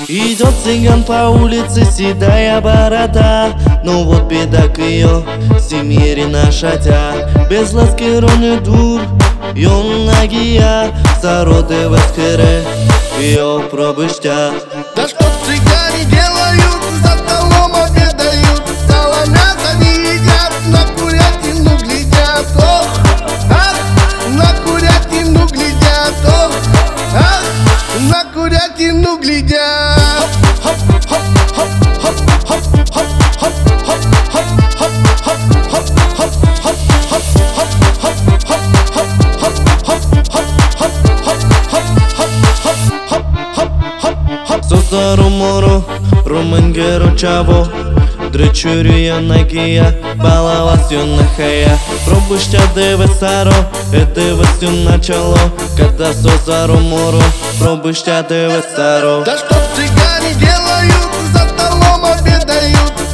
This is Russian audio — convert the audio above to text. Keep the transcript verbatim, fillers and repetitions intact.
Идет цыган по улице, седая борода. Но вот бедак ее, семерина шатя. Без ласки роны дур, ён нагия. Зароды вескере, ее пробыштя. Да что цыгане делают, за столом обедают. Сало мясо не едят, на курятину глядят. Ох, ах, на курятину глядят. Ох, ах, на курятину глядят. Сосару мору, румынгеру чаво. Дречурия нагия, балавасюн нахая. Пробыштя деве саро, эдеве начало. Когда сосару мору, пробыштя деве саро. Да что цыгане делают, за столом обедают.